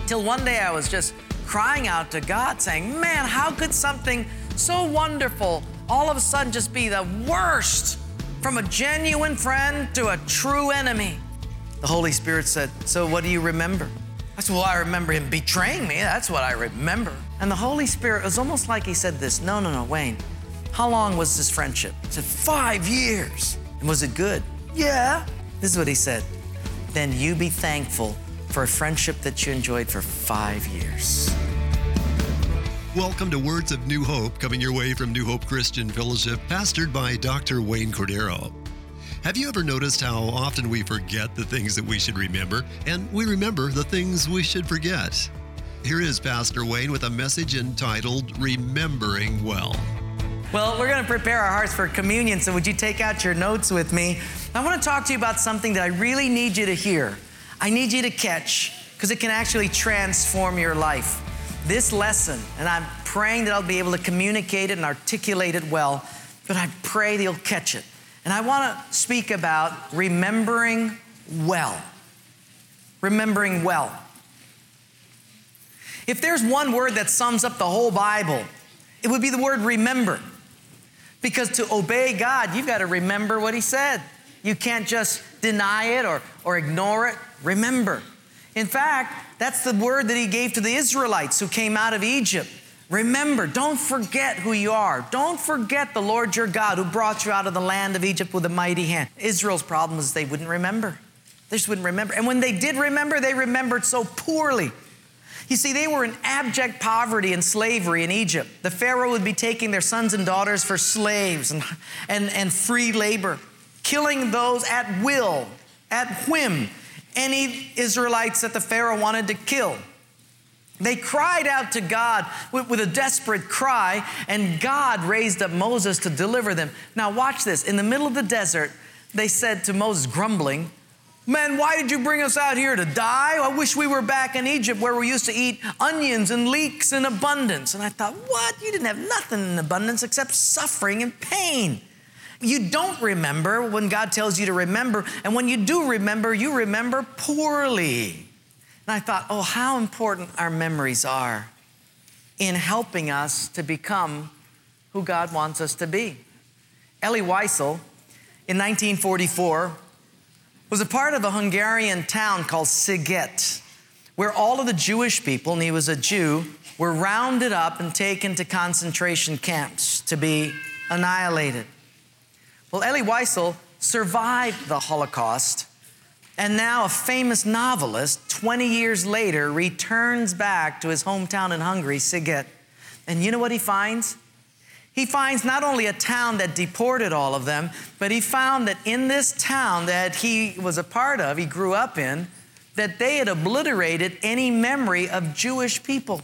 Till one day I was just crying out to God saying, man, how could something so wonderful all of a sudden just be the worst, from a genuine friend to a true enemy? The Holy Spirit said, so what do you remember? I said, well, I remember him betraying me. That's what I remember. And the Holy Spirit, it was almost like he said this, no, Wayne, how long was this friendship? I said, 5 years. And was it good? Yeah. This is what he said. Then you be thankful for a friendship that you enjoyed for 5 years. Welcome to Words of New Hope, coming your way from New Hope Christian Fellowship, pastored by Dr. Wayne Cordeiro. Have you ever noticed how often we forget the things that we should remember, and we remember the things we should forget? Here is Pastor Wayne with a message entitled, Remembering Well. Well, we're going to prepare our hearts for communion, so would you take out your notes with me? I want to talk to you about something that I really need you to hear. I need you to catch, because it can actually transform your life. This lesson, and I'm praying that I'll be able to communicate it and articulate it well, but I pray that you'll catch it. And I want to speak about remembering well. Remembering well. If there's one word that sums up the whole Bible, it would be the word remember. Because to obey God, you've got to remember what he said. You can't just deny it or ignore it. Remember. In fact, that's the word that he gave to the Israelites who came out of Egypt. Remember, don't forget who you are. Don't forget the Lord your God who brought you out of the land of Egypt with a mighty hand. Israel's problem was they wouldn't remember. They just wouldn't remember. And when they did remember, they remembered so poorly. You see, they were in abject poverty and slavery in Egypt. The Pharaoh would be taking their sons and daughters for slaves and free labor, killing those at will, at whim, any Israelites that the Pharaoh wanted to kill. They cried out to God with a desperate cry, and God raised up Moses to deliver them. Now watch this. In the middle of the desert, they said to Moses, grumbling, man, why did you bring us out here to die? I wish we were back in Egypt where we used to eat onions and leeks in abundance. And I thought, what? You didn't have nothing in abundance except suffering and pain. You don't remember when God tells you to remember. And when you do remember, you remember poorly. And I thought, oh, how important our memories are in helping us to become who God wants us to be. Elie Wiesel, in 1944, was a part of a Hungarian town called Szeged, where all of the Jewish people, and he was a Jew, were rounded up and taken to concentration camps to be annihilated. Well, Elie Wiesel survived the Holocaust, and now a famous novelist, 20 years later, returns back to his hometown in Hungary, Szeged. And you know what he finds? He finds not only a town that deported all of them, but he found that in this town that he was a part of, he grew up in, that they had obliterated any memory of Jewish people.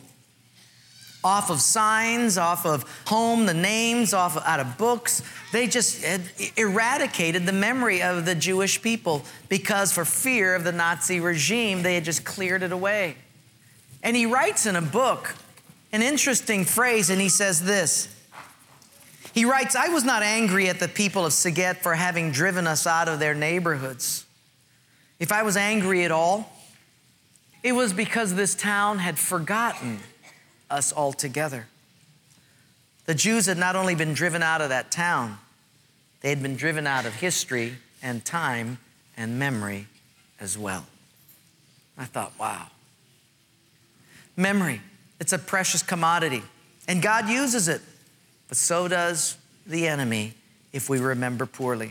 Off of signs, off of home, the names, out of books. They just had eradicated the memory of the Jewish people because for fear of the Nazi regime, they had just cleared it away. And he writes in a book an interesting phrase, and he says this. He writes, I was not angry at the people of Szeged for having driven us out of their neighborhoods. If I was angry at all, it was because this town had forgotten us altogether. The Jews had not only been driven out of that town, they had been driven out of history and time and memory as well. I thought, wow. Memory, it's a precious commodity, and God uses it, but so does the enemy if we remember poorly.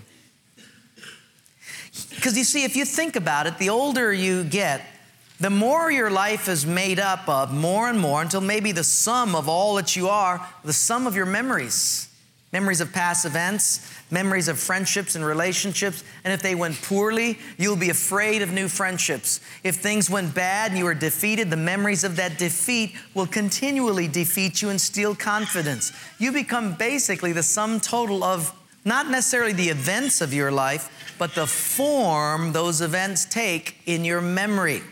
Because you see, if you think about it, the older you get, the more your life is made up of, more and more, until maybe the sum of all that you are, the sum of your memories. Memories of past events, memories of friendships and relationships. And if they went poorly, you'll be afraid of new friendships. If things went bad and you were defeated, the memories of that defeat will continually defeat you and steal confidence. You become basically the sum total of not necessarily the events of your life, but the form those events take in your memory.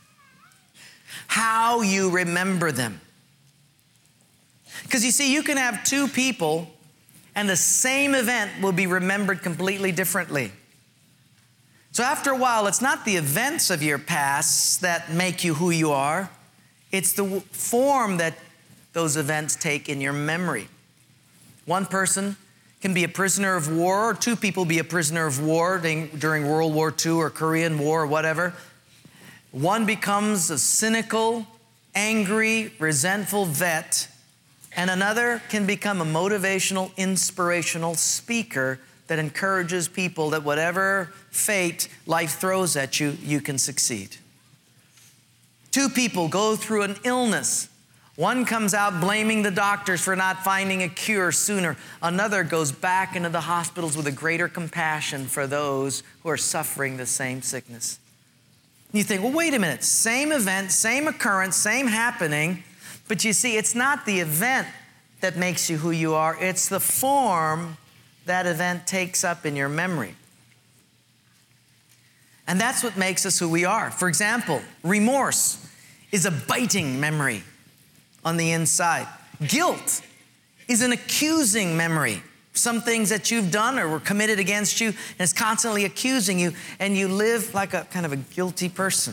How you remember them. Because you see, you can have two people and the same event will be remembered completely differently. So after a while, it's not the events of your past that make you who you are. It's the form that those events take in your memory. One person can be a prisoner of war, or two people be a prisoner of war during World War II or Korean War or whatever. One becomes a cynical, angry, resentful vet, and another can become a motivational, inspirational speaker that encourages people that whatever fate life throws at you, you can succeed. Two people go through an illness. One comes out blaming the doctors for not finding a cure sooner. Another goes back into the hospitals with a greater compassion for those who are suffering the same sickness. You think, well, wait a minute, same event, same occurrence, same happening, but you see, it's not the event that makes you who you are, it's the form that event takes up in your memory. And that's what makes us who we are. For example, remorse is a biting memory on the inside. Guilt is an accusing memory. Some things that you've done or were committed against you, and it's constantly accusing you, and you live like a kind of a guilty person.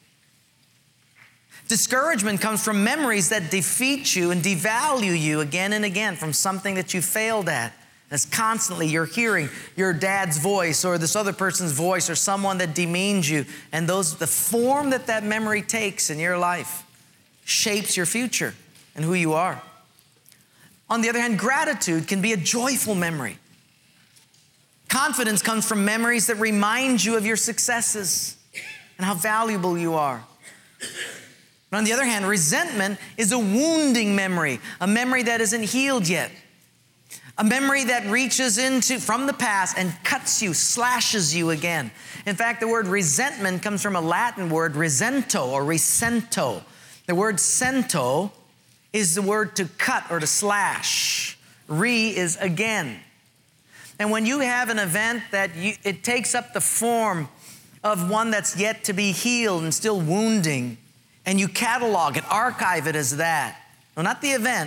Discouragement comes from memories that defeat you and devalue you again and again from something that you failed at. It's constantly you're hearing your dad's voice or this other person's voice or someone that demeans you. And the form that memory takes in your life shapes your future and who you are. On the other hand, gratitude can be a joyful memory. Confidence comes from memories that remind you of your successes and how valuable you are. But on the other hand, resentment is a wounding memory, a memory that isn't healed yet. A memory that reaches from the past and cuts you, slashes you again. In fact, the word resentment comes from a Latin word, resento or resento. The word sento is the word to cut or to slash. Is again. And when you have an event that it takes up the form of one that's yet to be healed and still wounding, and you catalog it, archive it as that. No, not the event.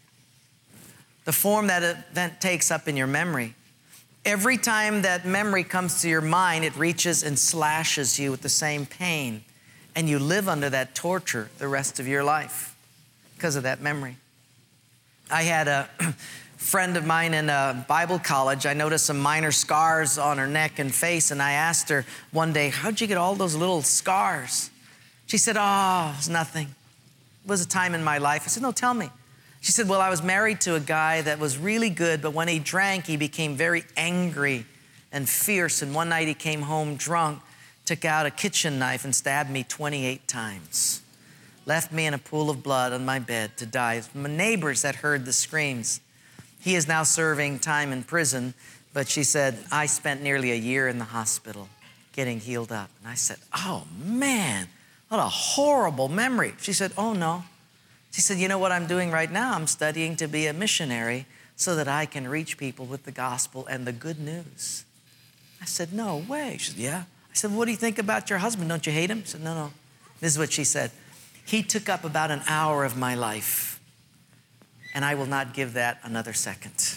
The form that event takes up in your memory. Every time that memory comes to your mind, it reaches and slashes you with the same pain. And you live under that torture the rest of your life because of that memory. I had a friend of mine in a Bible college. I noticed some minor scars on her neck and face, and I asked her one day, how'd you get all those little scars? She said, oh, it's nothing. It was a time in my life. I said, no, tell me. She said, well, I was married to a guy that was really good, but when he drank, he became very angry and fierce. And one night he came home drunk, took out a kitchen knife and stabbed me 28 times. Left me in a pool of blood on my bed to die. My neighbors that heard the screams. He is now serving time in prison, but she said, I spent nearly a year in the hospital getting healed up. And I said, oh man, what a horrible memory. She said, oh no. She said, you know what I'm doing right now? I'm studying to be a missionary so that I can reach people with the gospel and the good news. I said, no way. She said, yeah. I said, what do you think about your husband? Don't you hate him? She said, no. This is what she said. He took up about an hour of my life, and I will not give that another second.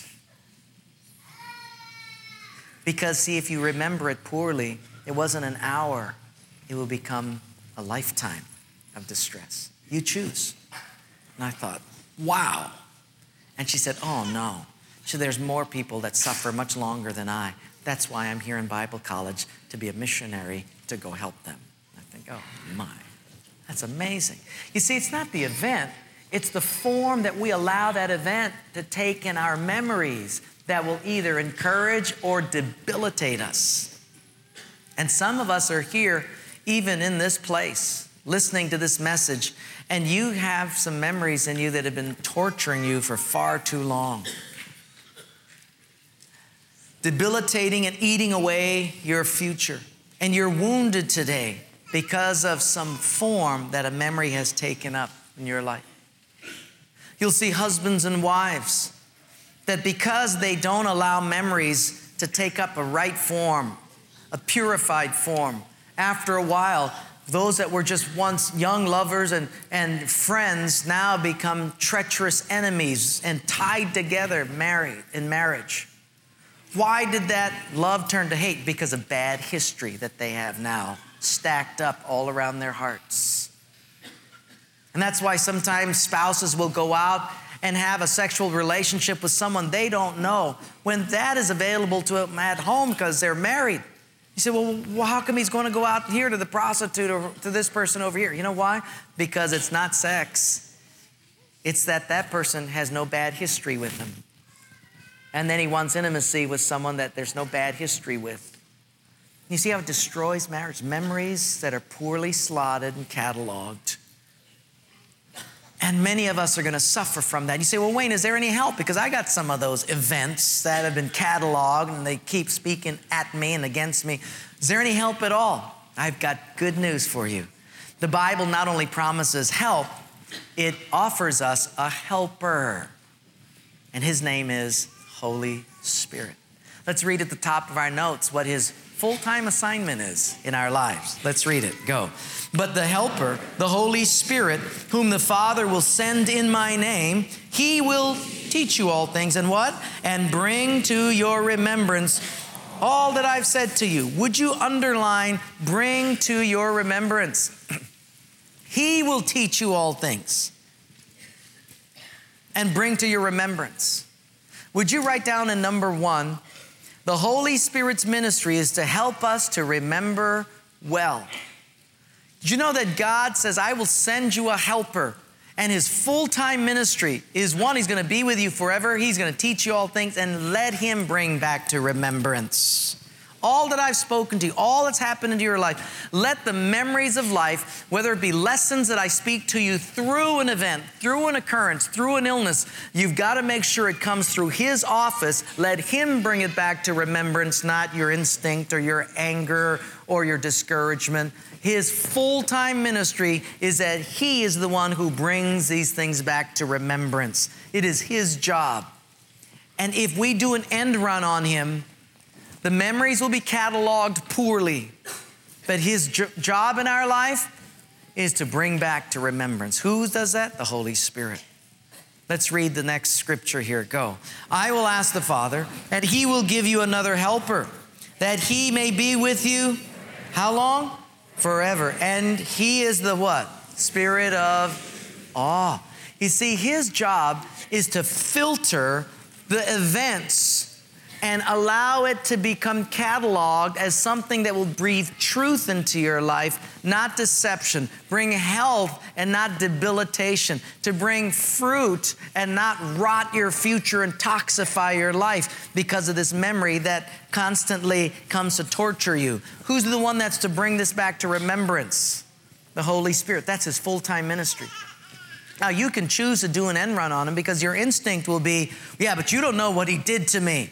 Because, see, if you remember it poorly, it wasn't an hour. It will become a lifetime of distress. You choose. And I thought, wow. And she said, oh, no. She said, there's more people that suffer much longer than I. That's why I'm here in Bible college, to be a missionary, to go help them. I think, oh, my. That's amazing. You see, it's not the event. It's the form that we allow that event to take in our memories that will either encourage or debilitate us. And some of us are here, even in this place, listening to this message, and you have some memories in you that have been torturing you for far too long. Debilitating and eating away your future. And you're wounded today because of some form that a memory has taken up in your life. You'll see husbands and wives that because they don't allow memories to take up a right form, a purified form, after a while, those that were just once young lovers and friends now become treacherous enemies and tied together in marriage. Why did that love turn to hate? Because of bad history that they have now stacked up all around their hearts. And that's why sometimes spouses will go out and have a sexual relationship with someone they don't know when that is available to them at home because they're married. You say, well, how come he's going to go out here to the prostitute or to this person over here? You know why? Because it's not sex. It's that person has no bad history with him. And then he wants intimacy with someone that there's no bad history with. You see how it destroys marriage? Memories that are poorly slotted and cataloged. And many of us are going to suffer from that. You say, well, Wayne, is there any help? Because I got some of those events that have been cataloged and they keep speaking at me and against me. Is there any help at all? I've got good news for you. The Bible not only promises help, it offers us a helper. And his name is Holy Spirit. Let's read at the top of our notes what his full-time assignment is in our lives. Let's read it. Go. But the helper, the Holy Spirit, whom the Father will send in my name, he will teach you all things and what? And bring to your remembrance all that I've said to you. Would you underline, bring to your remembrance? He will teach you all things and bring to your remembrance. Would you write down in number 1, the Holy Spirit's ministry is to help us to remember well. Did you know that God says, I will send you a helper, and his full-time ministry is one, he's going to be with you forever. He's going to teach you all things, and let him bring back to remembrance all that I've spoken to you, all that's happened into your life. Let the memories of life, whether it be lessons that I speak to you through an event, through an occurrence, through an illness, you've got to make sure it comes through his office. Let him bring it back to remembrance, not your instinct or your anger or your discouragement. His full-time ministry is that he is the one who brings these things back to remembrance. It is his job. And if we do an end run on him, the memories will be cataloged poorly. But his job in our life is to bring back to remembrance. Who does that? The Holy Spirit. Let's read the next scripture here. Go. I will ask the Father that he will give you another helper, that he may be with you. How long? Forever. And he is the what? Spirit of awe. You see, his job is to filter the events and allow it to become cataloged as something that will breathe truth into your life, not deception. Bring health and not debilitation. To bring fruit and not rot your future and toxify your life because of this memory that constantly comes to torture you. Who's the one that's to bring this back to remembrance? The Holy Spirit. That's his full-time ministry. Now, you can choose to do an end run on him because your instinct will be, yeah, but you don't know what he did to me.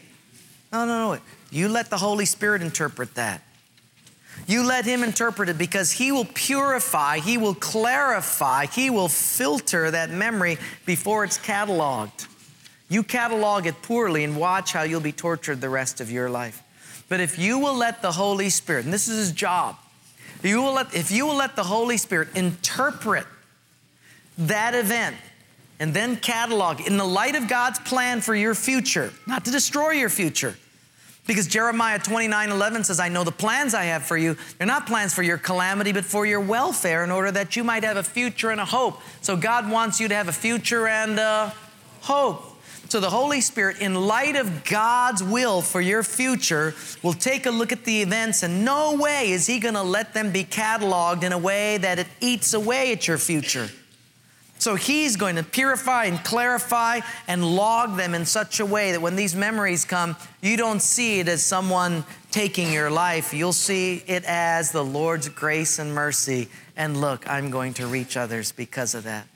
No. You let the Holy Spirit interpret that. You let him interpret it because he will purify, he will clarify, he will filter that memory before it's cataloged. You catalog it poorly and watch how you'll be tortured the rest of your life. But if you will let the Holy Spirit, and this is his job, if you will let the Holy Spirit interpret that event and then catalog in the light of God's plan for your future, not to destroy your future. Because Jeremiah 29:11 says, I know the plans I have for you. They're not plans for your calamity, but for your welfare in order that you might have a future and a hope. So God wants you to have a future and a hope. So the Holy Spirit, in light of God's will for your future, will take a look at the events, and no way is he going to let them be cataloged in a way that it eats away at your future. So he's going to purify and clarify and log them in such a way that when these memories come, you don't see it as someone taking your life. You'll see it as the Lord's grace and mercy. And look, I'm going to reach others because of that.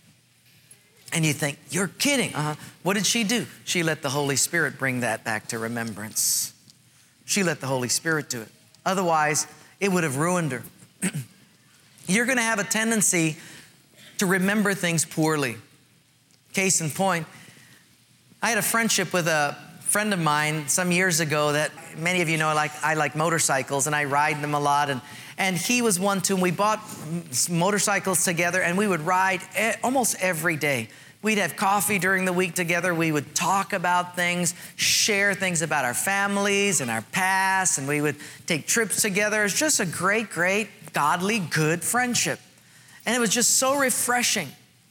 And you think, you're kidding. What did she do? She let the Holy Spirit bring that back to remembrance. She let the Holy Spirit do it. Otherwise, it would have ruined her. You're going to have a tendency to remember things poorly. Case in point, I had a friendship with a friend of mine some years ago that many of you know I like motorcycles and I ride them a lot. And he was one too. And we bought motorcycles together and we would ride almost every day. We'd have coffee during the week together. We would talk about things, share things about our families and our past, and we would take trips together. It's just a great, godly, good friendship. And it was just so refreshing.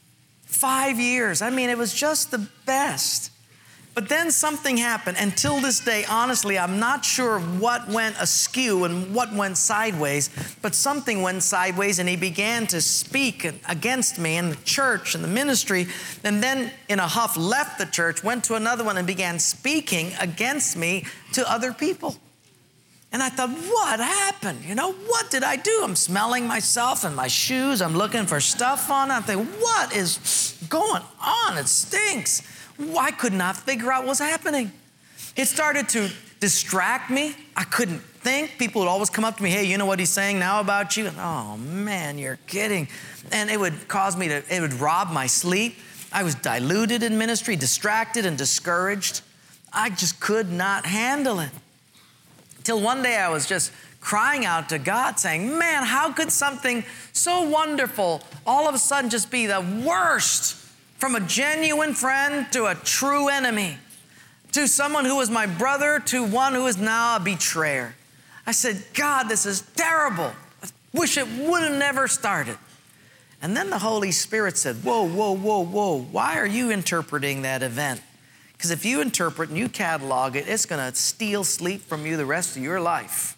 5 years. I mean, it was just the best. But then something happened. Until this day, honestly, I'm not sure what went askew and what went sideways, but something went sideways, and he began to speak against me in the church and the ministry, and then in a huff left the church, went to another one and began speaking against me to other people. And I thought, what happened? You know, what did I do? I'm smelling myself and my shoes. I'm looking for stuff on. I'm thinking, what is going on? It stinks. I could not figure out what was happening. It started to distract me. I couldn't think. People would always come up to me, hey, you know what he's saying now about you? Oh, man, you're kidding. And it would cause me to, it would rob my sleep. I was diluted in ministry, distracted and discouraged. I just could not handle it. Till one day I was just crying out to God saying, man, how could something so wonderful all of a sudden just be the worst? From a genuine friend to a true enemy, to someone who was my brother, to one who is now a betrayer. I said, God, this is terrible. I wish it would have never started. And then the Holy Spirit said, whoa, whoa, whoa, whoa. Why are you interpreting that event? Because if you interpret and you catalog it, it's going to steal sleep from you the rest of your life.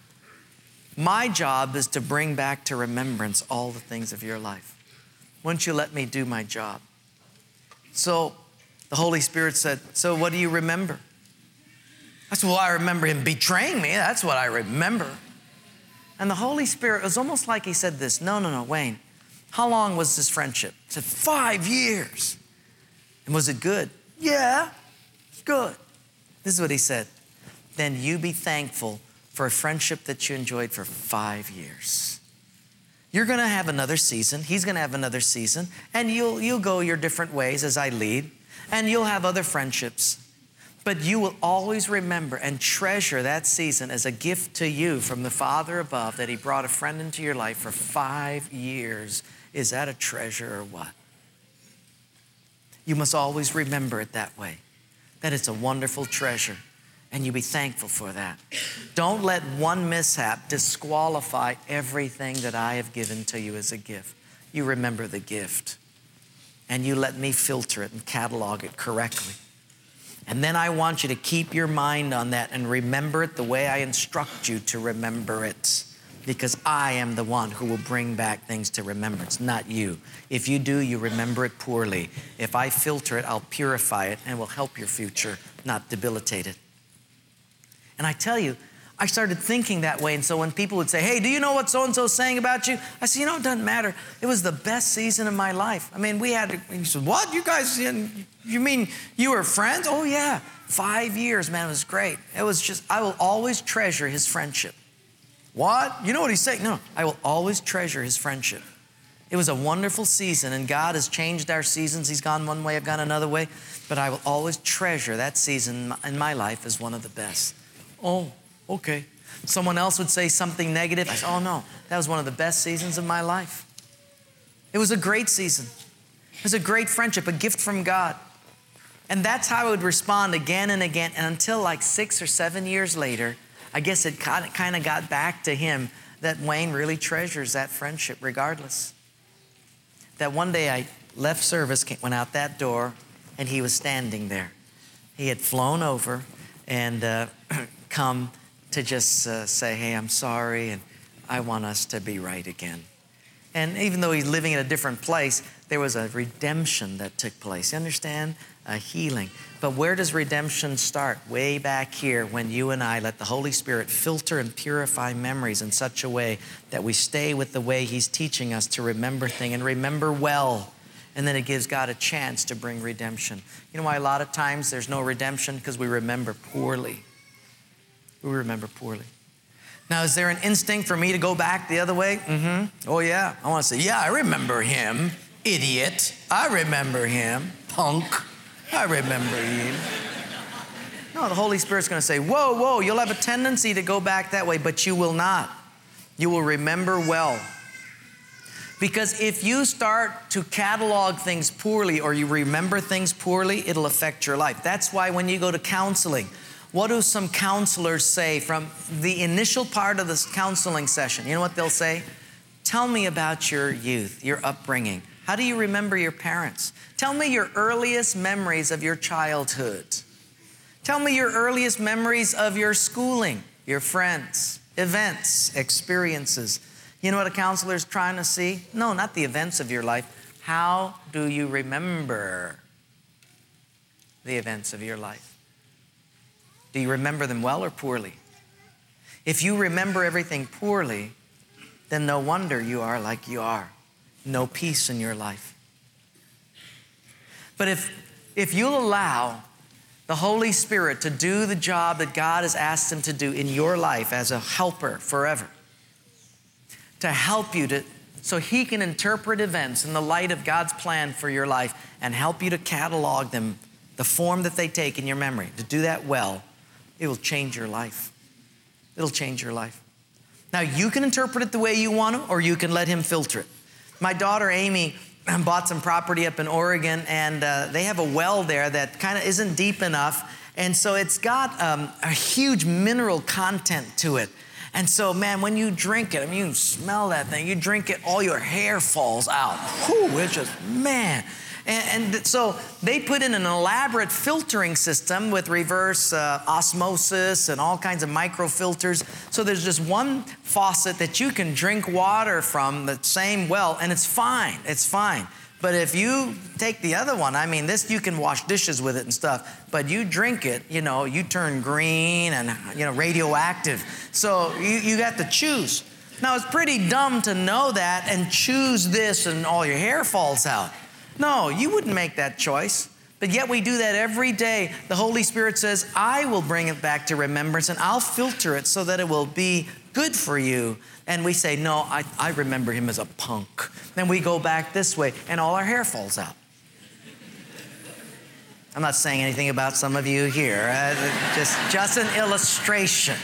My job is to bring back to remembrance all the things of your life. Won't you let me do my job? So the Holy Spirit said, so what do you remember? I said, well, I remember him betraying me. That's what I remember. And the Holy Spirit, it was almost like he said this, no, Wayne, how long was this friendship? I said, 5 years. And was it good? Yeah, it's good. This is what he said. Then you be thankful for a friendship that you enjoyed for 5 years. You're going to have another season. He's going to have another season. And you'll go your different ways as I lead. And you'll have other friendships. But you will always remember and treasure that season as a gift to you from the Father above that he brought a friend into your life for 5 years. Is that a treasure or what? You must always remember it that way, that it's a wonderful treasure, and you be thankful for that. Don't let one mishap disqualify everything that I have given to you as a gift. You remember the gift, and you let me filter it and catalog it correctly. And then I want you to keep your mind on that and remember it the way I instruct you to remember it. Because I am the one who will bring back things to remembrance, not you. If you do, you remember it poorly. If I filter it, I'll purify it and will help your future, not debilitate it. And I tell you, I started thinking that way. And so when people would say, hey, do you know what so-and-so is saying about you? I said, you know, it doesn't matter. It was the best season of my life. I mean, he said, what? You guys, you mean you were friends? Oh, yeah. 5 years, man, it was great. It was just, I will always treasure his friendship. What? You know what he's saying? No, I will always treasure his friendship. It was a wonderful season, and God has changed our seasons. He's gone one way, I've gone another way. But I will always treasure that season in my life as one of the best. Oh, okay. Someone else would say something negative. I say, oh no, that was one of the best seasons of my life. It was a great season. It was a great friendship, a gift from God. And that's how I would respond again and again. And until like 6 or 7 years later, I guess it kind of got back to him that Wayne really treasures that friendship regardless. That one day I left service, went out that door, and he was standing there. He had flown over and come to just say, hey, I'm sorry, and I want us to be right again. And even though he's living in a different place, there was a redemption that took place. You understand? A healing. But where does redemption start? Way back here when you and I let the Holy Spirit filter and purify memories in such a way that we stay with the way he's teaching us to remember things and remember well. And then it gives God a chance to bring redemption. You know why a lot of times there's no redemption? Because we remember poorly. We remember poorly. Now, is there an instinct for me to go back the other way? Mm-hmm. Oh, yeah. I want to say, yeah, I remember him. Idiot. I remember him. Punk. I remember you. No, the Holy Spirit's going to say, whoa, you'll have a tendency to go back that way, but you will not. You will remember well. Because if you start to catalog things poorly or you remember things poorly, it'll affect your life. That's why when you go to counseling, what do some counselors say from the initial part of this counseling session? You know what they'll say? Tell me about your youth, your upbringing. How do you remember your parents? Tell me your earliest memories of your childhood. Tell me your earliest memories of your schooling, your friends, events, experiences. You know what a counselor is trying to see? No, not the events of your life. How do you remember the events of your life? Do you remember them well or poorly? If you remember everything poorly, then no wonder you are like you are. No peace in your life. But if you'll allow the Holy Spirit to do the job that God has asked Him to do in your life as a helper forever, to help you so He can interpret events in the light of God's plan for your life and help you to catalog them, the form that they take in your memory, to do that well, it will change your life. It'll change your life. Now, you can interpret it the way you want to, or you can let Him filter it. My daughter Amy bought some property up in Oregon, and they have a well there that kind of isn't deep enough. And so it's got a huge mineral content to it. And so, man, when you drink it, I mean, you can smell that thing. You drink it, all your hair falls out. Whew, it's just, man. And so they put in an elaborate filtering system with reverse osmosis and all kinds of microfilters. So there's just one faucet that you can drink water from, the same well, and it's fine. It's fine. But if you take the other one, I mean, this, you can wash dishes with it and stuff, but you drink it, you know, you turn green and, you know, radioactive. So you got to choose. Now, it's pretty dumb to know that and choose this and all your hair falls out. No, you wouldn't make that choice. But yet we do that every day. The Holy Spirit says, I will bring it back to remembrance and I'll filter it so that it will be good for you. And we say, no, I remember him as a punk. Then we go back this way and all our hair falls out. I'm not saying anything about some of you here. Just an illustration.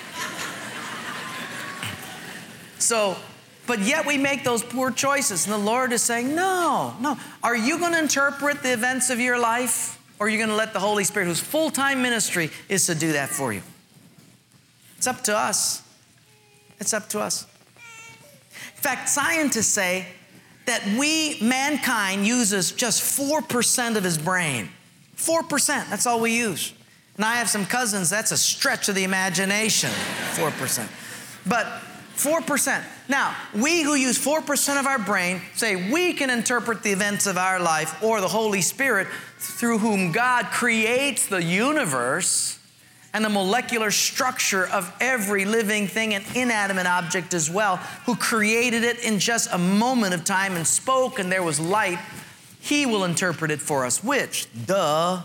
So, but yet we make those poor choices. And the Lord is saying, no. Are you going to interpret the events of your life? Or are you going to let the Holy Spirit, whose full-time ministry is to do that for you? It's up to us. It's up to us. In fact, scientists say that mankind uses just 4% of his brain. 4%, that's all we use. And I have some cousins, that's a stretch of the imagination, 4%. But 4%. Now, we who use 4% of our brain say we can interpret the events of our life, or the Holy Spirit, through whom God creates the universe and the molecular structure of every living thing and inanimate object as well, who created it in just a moment of time and spoke and there was light. He will interpret it for us, which, duh.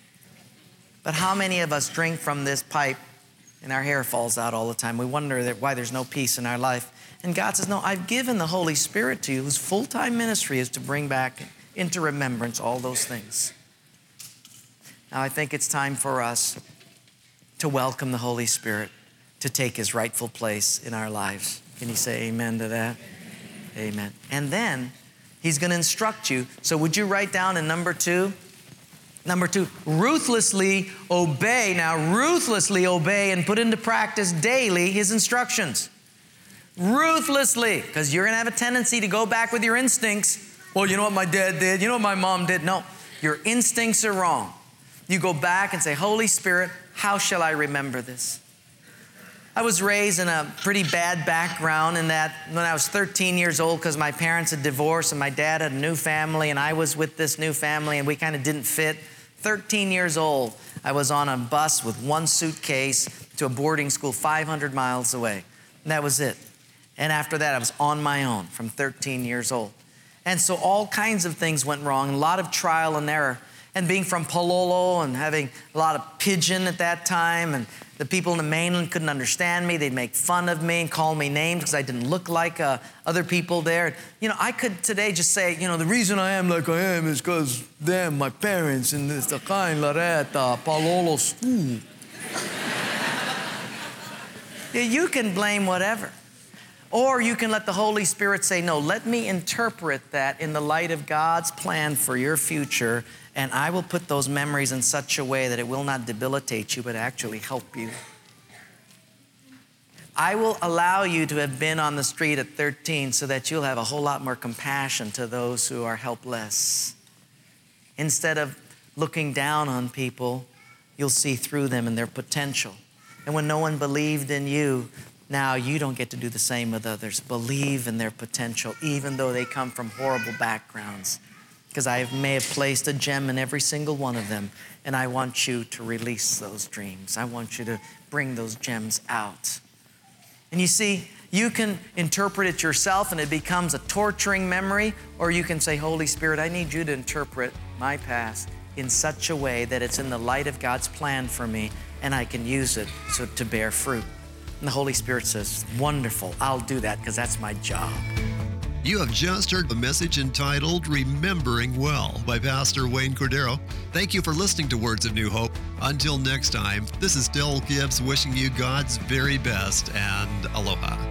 But how many of us drink from this pipe and our hair falls out all the time? We wonder why there's no peace in our life. And God says, no, I've given the Holy Spirit to you, whose full-time ministry is to bring back into remembrance all those things. Now, I think it's time for us to welcome the Holy Spirit to take his rightful place in our lives. Can you say amen to that? Amen. And then he's going to instruct you. So would you write down in number 2? Number 2, ruthlessly obey. Now, ruthlessly obey and put into practice daily his instructions. Ruthlessly, because you're going to have a tendency to go back with your instincts. Well, you know what my dad did? You know what my mom did? No, your instincts are wrong. You go back and say, Holy Spirit, how shall I remember this? I was raised in a pretty bad background in that when I was 13 years old, because my parents had divorced and my dad had a new family and I was with this new family and we kind of didn't fit. 13 years old, I was on a bus with one suitcase to a boarding school 500 miles away. And that was it. And after that, I was on my own from 13 years old. And so all kinds of things went wrong, a lot of trial and error. And being from Palolo and having a lot of pidgin at that time, and the people in the mainland couldn't understand me. They'd make fun of me and call me names because I didn't look like other people there. You know, I could today just say, you know, the reason I am like I am is because them, my parents, in this Akain Lareta, Palolo school. Yeah, you can blame whatever. Or you can let the Holy Spirit say, no, let me interpret that in the light of God's plan for your future, and I will put those memories in such a way that it will not debilitate you, but actually help you. I will allow you to have been on the street at 13 so that you'll have a whole lot more compassion to those who are helpless. Instead of looking down on people, you'll see through them and their potential. And when no one believed in you, now you don't get to do the same with others. Believe in their potential, even though they come from horrible backgrounds. Because I may have placed a gem in every single one of them, and I want you to release those dreams. I want you to bring those gems out. And you see, you can interpret it yourself and it becomes a torturing memory, or you can say, Holy Spirit, I need you to interpret my past in such a way that it's in the light of God's plan for me and I can use it to bear fruit. And the Holy Spirit says, wonderful, I'll do that because that's my job. You have just heard a message entitled Remembering Well by Pastor Wayne Cordeiro. Thank you for listening to Words of New Hope. Until next time, this is Del Gibbs wishing you God's very best and aloha.